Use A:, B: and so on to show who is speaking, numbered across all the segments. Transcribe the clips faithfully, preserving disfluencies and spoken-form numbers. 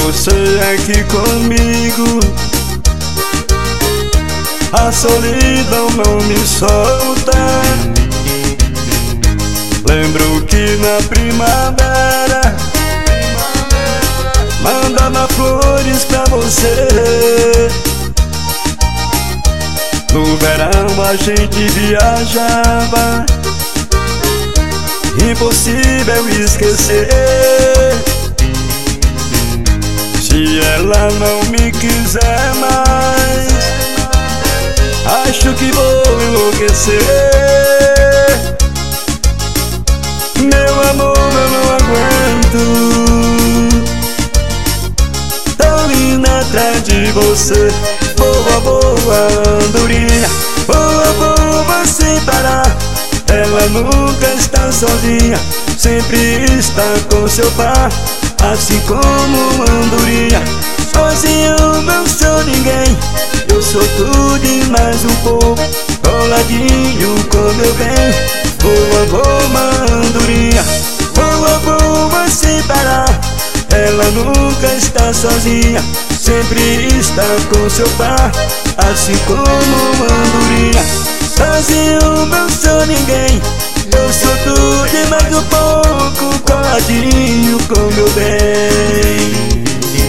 A: você aqui comigo, a solidão não me solta. Lembro que na primavera mandava flores pra você. No verão a gente viajava, impossível esquecer. Se ela não me quiser mais, acho que vou enlouquecer. Meu amor, eu não aguento, tô indo atrás de você. Boa, boa, andorinha, boa, boa, sem parar. Ela nunca está sozinha, sempre está com seu par. Assim como andorinha, sozinho não sou ninguém. Eu sou tudo e mais um pouco, coladinho com meu bem. Boa, boa, andorinha, boa, boa, sem parar. Ela nunca está sozinha, sempre está com seu par. Assim como andorinha, sozinho não sou ninguém. Eu sou tudo e mais um pouco, coladinho com meu bem.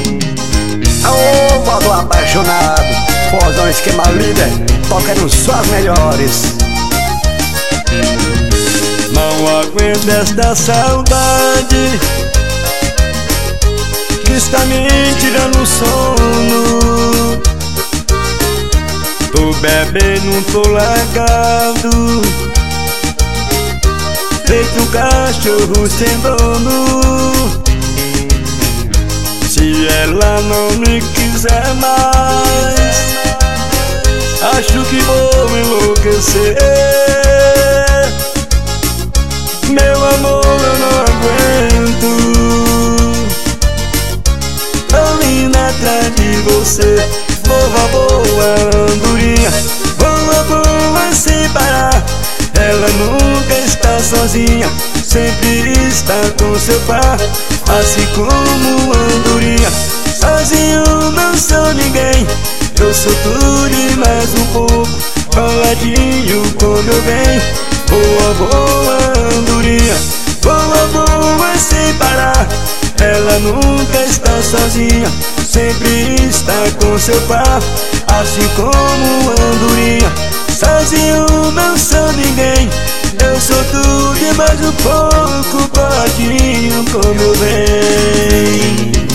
B: Aô, voador apaixonado, Forrozão Esquema Líder, tocando só as melhores.
A: Não aguento esta saudade que está me tirando o sono. Tô bebendo, tô largado, feito um cachorro sem dono. Se ela não me quiser mais, acho que vou enlouquecer. Meu amor, eu não aguento, tô indo atrás de você. Boa, boa, andorinha, boa, boa, sem parar. Ela nunca está sozinha, sempre está com seu par. Assim como andorinha, sozinho não sou ninguém. Eu sou tudo e mais um pouco, coladinho com meu bem. Boa, boa, andorinha, boa, boa, sem parar. Ela nunca está sozinha, sempre está com seu par. Assim como andorinha, sozinho não sou ninguém. Eu sou tudo e mais um pouco, coladinho com meu bem.